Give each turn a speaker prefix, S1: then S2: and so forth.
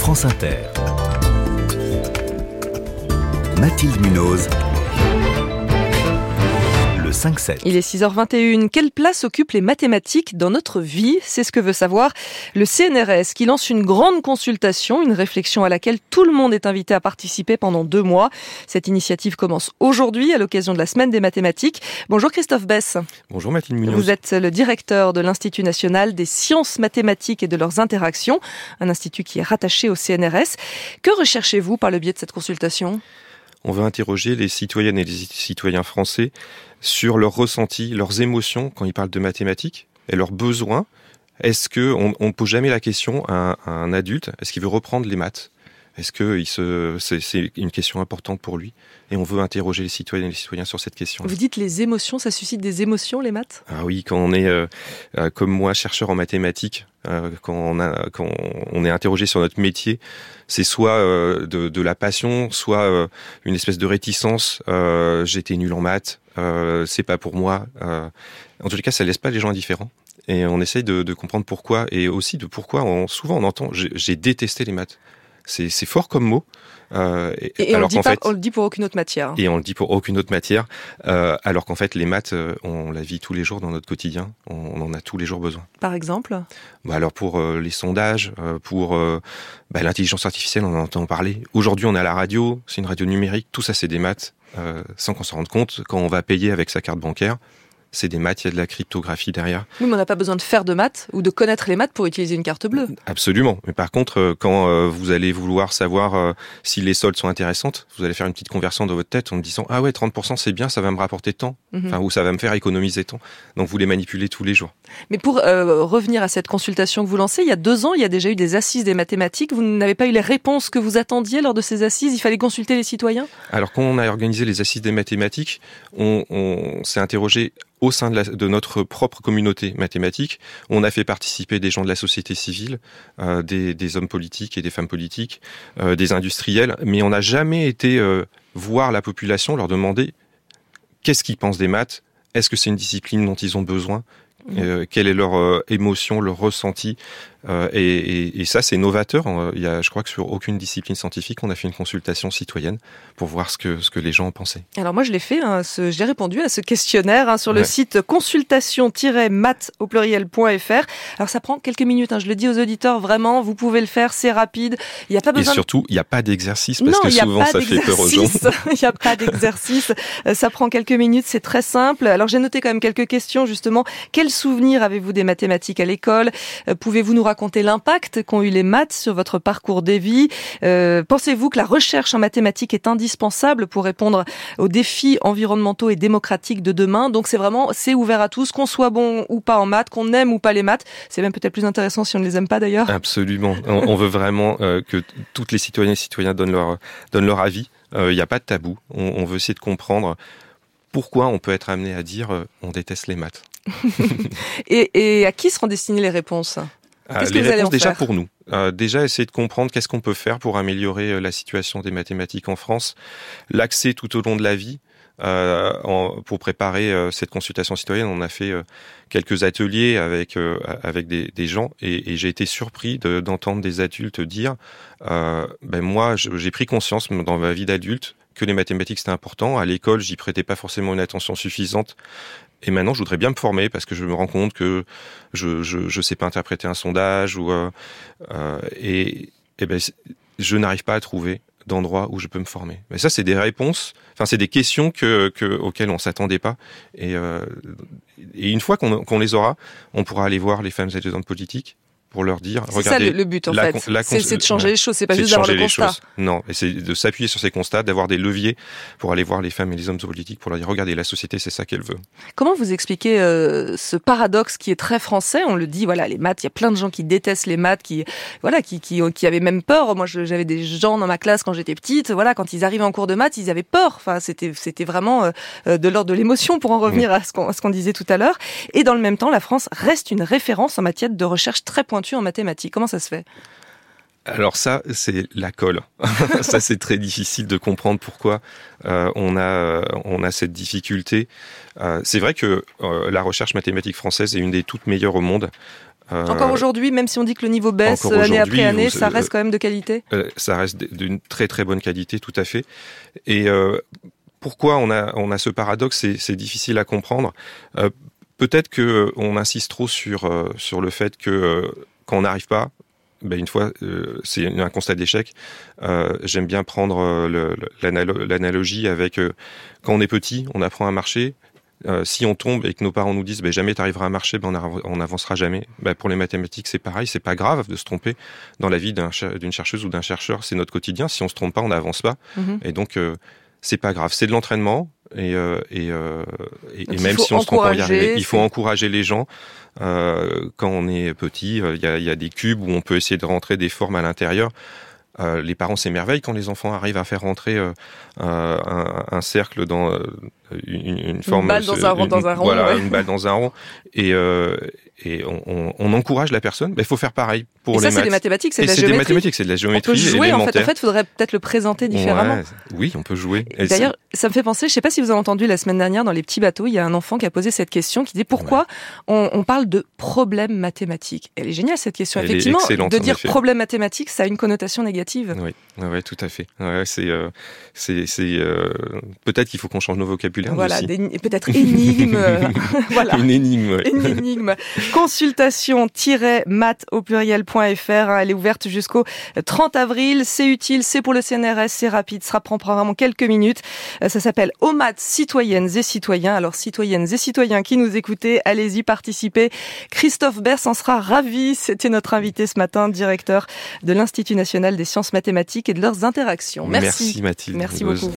S1: France Inter. Mathilde Munoz. Le 5-7.
S2: Il est 6h21. Quelle place occupent les mathématiques dans notre vie ? C'est ce que veut savoir le CNRS qui lance une grande consultation, une réflexion à laquelle tout le monde est invité à participer pendant 2 mois. Cette initiative commence aujourd'hui à l'occasion de la Semaine des mathématiques. Bonjour Christophe Besse.
S3: Bonjour Mathilde Munoz.
S2: Vous êtes le directeur de l'Institut national des sciences mathématiques et de leurs interactions, un institut qui est rattaché au CNRS. Que recherchez-vous par le biais de cette consultation ?
S3: On va interroger les citoyennes et les citoyens français sur leurs ressentis, leurs émotions quand ils parlent de mathématiques et leurs besoins. Est-ce qu'on ne pose jamais la question à un adulte, est-ce qu'il veut reprendre les maths ? Est-ce que c'est une question importante pour lui ? Et on veut interroger les citoyennes et les citoyens sur cette question.
S2: Vous dites les émotions, ça suscite des émotions, les maths ?
S3: Ah oui, quand on est, comme moi, chercheur en mathématiques, quand on est interrogé sur notre métier, c'est soit de la passion, soit une espèce de réticence. J'étais nul en maths, c'est pas pour moi. En tout cas, ça laisse pas les gens indifférents. Et on essaye de comprendre pourquoi, et aussi de pourquoi souvent on entend « j'ai détesté les maths ». C'est fort comme mot.
S2: Et alors on le dit pour aucune autre matière.
S3: Et on le dit pour aucune autre matière, alors qu'en fait les maths, on la vit tous les jours dans notre quotidien, on en a tous les jours besoin.
S2: Par exemple ?
S3: Alors pour les sondages, pour l'intelligence artificielle, on en entend parler. Aujourd'hui on est à la radio, c'est une radio numérique, tout ça c'est des maths, sans qu'on s'en rende compte. Quand on va payer avec sa carte bancaire, c'est des maths, il y a de la cryptographie derrière.
S2: Oui, mais on n'a pas besoin de faire de maths ou de connaître les maths pour utiliser une carte bleue.
S3: Absolument. Mais par contre, quand vous allez vouloir savoir si les soldes sont intéressantes, vous allez faire une petite conversion dans votre tête en me disant « Ah ouais, 30% c'est bien, ça va me rapporter tant. Ou ça va me faire économiser tant. » Donc vous les manipulez tous les jours.
S2: Mais pour revenir à cette consultation que vous lancez, il y a 2 ans, il y a déjà eu des assises des mathématiques. Vous n'avez pas eu les réponses que vous attendiez lors de ces assises ? Il fallait consulter les citoyens ? Alors
S3: quand on a organisé les assises des mathématiques, on s'est interrogé au sein de notre propre communauté mathématique. On a fait participer des gens de la société civile, des hommes politiques et des femmes politiques, des industriels, mais on n'a jamais été voir la population, leur demander qu'est-ce qu'ils pensent des maths, est-ce que c'est une discipline dont ils ont besoin, quelle est leur émotion, leur ressenti. Et ça, c'est novateur. Je crois que sur aucune discipline scientifique, on a fait une consultation citoyenne pour voir ce que les gens en pensaient.
S2: Alors moi, je l'ai fait. J'ai répondu à ce questionnaire sur le site consultation-maths.fr. Alors ça prend quelques minutes. Je le dis aux auditeurs, vraiment, vous pouvez le faire, c'est rapide. Il y a pas besoin.
S3: Et surtout, il n'y a pas d'exercice parce que souvent ça fait peur aux gens.
S2: Il n'y a pas d'exercice. Ça prend quelques minutes, c'est très simple. Alors j'ai noté quand même quelques questions justement. Quels souvenirs avez-vous des mathématiques à l'école ? Pouvez-vous nous raconter l'impact qu'ont eu les maths sur votre parcours de vie ? Pensez-vous que la recherche en mathématiques est indispensable pour répondre aux défis environnementaux et démocratiques de demain ? Donc c'est ouvert à tous, qu'on soit bon ou pas en maths, qu'on aime ou pas les maths. C'est même peut-être plus intéressant si on ne les aime pas d'ailleurs.
S3: Absolument. On veut vraiment que toutes les citoyennes et citoyens donnent leur avis. Il n'y a pas de tabou. On veut essayer de comprendre pourquoi on peut être amené à dire on déteste les maths.
S2: Et à qui seront destinées les réponses ? Qu'est-ce que vous allez en
S3: déjà
S2: faire ?
S3: pour nous. Déjà essayer de comprendre qu'est-ce qu'on peut faire pour améliorer la situation des mathématiques en France, l'accès tout au long de la vie. Pour préparer cette consultation citoyenne, on a fait quelques ateliers avec des gens et j'ai été surpris d'entendre des adultes dire moi j'ai pris conscience dans ma vie d'adulte que les mathématiques c'était important. À l'école, j'y prêtais pas forcément une attention suffisante. Et maintenant, je voudrais bien me former parce que je me rends compte que je sais pas interpréter un sondage je n'arrive pas à trouver d'endroits où je peux me former. Mais ça, c'est des réponses, c'est des questions auxquelles on s'attendait pas. Et une fois qu'on les aura, on pourra aller voir les femmes et les hommes politiques pour leur dire, regardez.
S2: C'est ça le but en fait. C'est de changer les choses, c'est pas juste d'avoir le constat.
S3: Non, et c'est de s'appuyer sur ces constats, d'avoir des leviers pour aller voir les femmes et les hommes politiques, pour leur dire, regardez, la société, c'est ça qu'elle veut.
S2: Comment vous expliquez ce paradoxe qui est très français ? On le dit, les maths, il y a plein de gens qui détestent les maths, qui avaient même peur. Moi, j'avais des gens dans ma classe quand j'étais petite, quand ils arrivaient en cours de maths, ils avaient peur. C'était vraiment de l'ordre de l'émotion, pour en revenir à ce qu'on disait tout à l'heure. Et dans le même temps, la France reste une référence en matière de recherche très pointue en mathématiques. Comment ça se fait ?
S3: Alors ça, c'est la colle. Ça, c'est très difficile de comprendre pourquoi on a cette difficulté. C'est vrai que la recherche mathématique française est une des toutes meilleures au monde.
S2: Encore aujourd'hui, même si on dit que le niveau baisse année après année, ça reste quand même de qualité.
S3: Ça reste d'une très très bonne qualité, tout à fait. Et pourquoi on a ce paradoxe, c'est difficile à comprendre. Peut-être que on insiste trop sur le fait que quand on n'arrive pas, une fois, c'est un constat d'échec. J'aime bien prendre l'analogie avec quand on est petit, on apprend à marcher. Si on tombe et que nos parents nous disent jamais t'arriveras à marcher, on n'avancera jamais. Pour les mathématiques, c'est pareil, c'est pas grave de se tromper dans la vie d'une chercheuse ou d'un chercheur, c'est notre quotidien. Si on se trompe pas, on n'avance pas. Et donc c'est pas grave, c'est de l'entraînement et même si on se trompe pas, il faut encourager les gens. Quand on est petit, il y a des cubes où on peut essayer de rentrer des formes à l'intérieur. Les parents s'émerveillent quand les enfants arrivent à faire rentrer un cercle dans une forme,
S2: une balle dans un rond.
S3: Voilà, une balle dans un rond. Et on encourage la personne. Il faut faire pareil pour les maths.
S2: C'est des mathématiques, c'est de la géométrie.
S3: C'est des mathématiques, c'est de la géométrie.
S2: On peut jouer,
S3: élémentaire.
S2: en fait, faudrait peut-être le présenter différemment.
S3: Ouais, oui, on peut jouer.
S2: D'ailleurs, ça me fait penser, je sais pas si vous avez entendu la semaine dernière dans Les Petits Bateaux, il y a un enfant qui a posé cette question, qui dit pourquoi on parle de problème mathématique. Elle est géniale cette question. Effectivement, de dire problème mathématique, ça a une connotation négative.
S3: Oui, tout à fait. Ouais, peut-être qu'il faut qu'on change nos vocabulaires.
S2: Voilà, peut-être énigme. Voilà.
S3: Une énigme. Ouais.
S2: Une énigme. Consultation-math au pluriel.fr. Elle est ouverte jusqu'au 30 avril. C'est utile, c'est pour le CNRS, c'est rapide. Ça prend vraiment quelques minutes. Ça s'appelle Aux maths citoyennes et citoyens. Alors, citoyennes et citoyens qui nous écoutez, allez-y, participez. Christophe Bers en sera ravi. C'était notre invité ce matin, directeur de l'Institut national des sciences mathématiques et de leurs interactions. Merci
S3: Mathilde.
S2: Merci beaucoup.